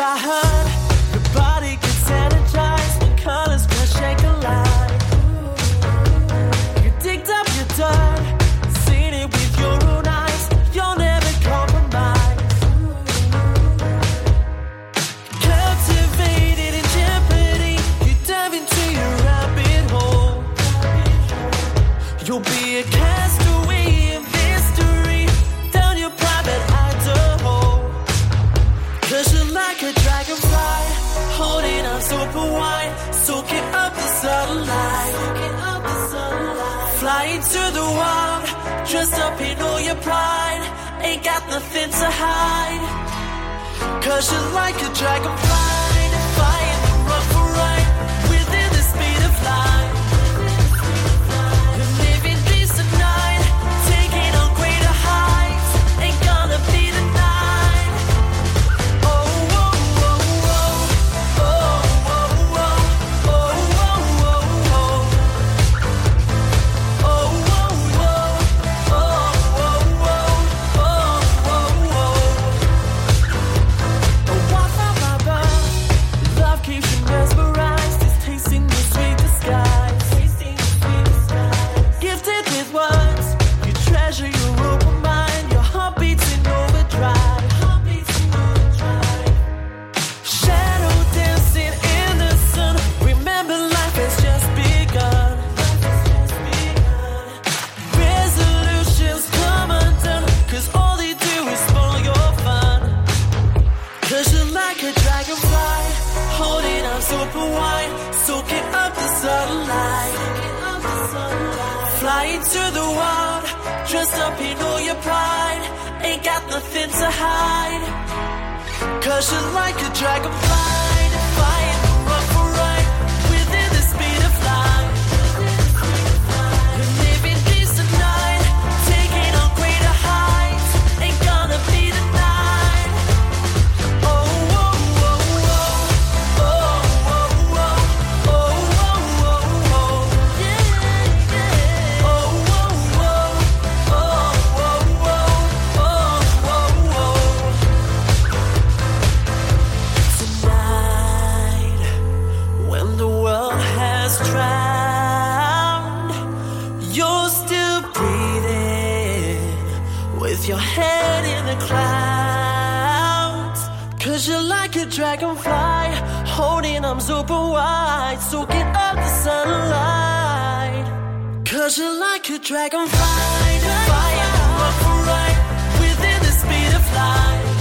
I heard your body gets energized when colors crash and collide. You digged up your dirt, seen it with your own eyes. You'll never compromise. Captivated in jeopardy, you dive into your rabbit hole. You'll be a castaway in mystery, down your private Idaho. 'Cause you're like a dragonfly, holding on super wide, soaking up the sunlight. Flying to the wild, dressed up in all your pride, ain't got nothing to hide. 'Cause you're like a dragonfly, defying the run for right, within the speed of light. You're living peace at night, taking on greater heights, ain't gonna be denied. Oh, oh, oh, oh, oh, oh, oh, oh, oh, oh, oh. Oh, oh, oh, oh, oh, oh, oh, oh. Walk from my birth, love keeps you mesmerized. It's tasting the sweet disguise. Gifted with words, you treasure your open mind. Your heart beats in overdrive. Shadow dancing in the sun. Remember, life has just begun. Resolutions come undone, 'cause all they do is spoil your fun. 'Cause you're like a dragonfly, holding on super wide, soaking up the sunlight. Flying to the wild, dressed up in all your pride, ain't got nothing to hide. 'Cause you're like a dragonfly, defying the run for right, within the speed of light. You're living peace at night, taking on greater heights, ain't gonna be denied. Oh, oh, oh, oh, oh, oh, oh, oh, oh, oh, yeah, yeah. Oh, oh, oh, oh, oh, oh, oh, oh. Tonight, when the world has drowned, you're still breathing with your head in the clouds. 'Cause you're like a dragonfly, holding arms open wide, soaking up the sunlight. 'Cause you're like a dragonfly, defying the run for right, within the speed of light.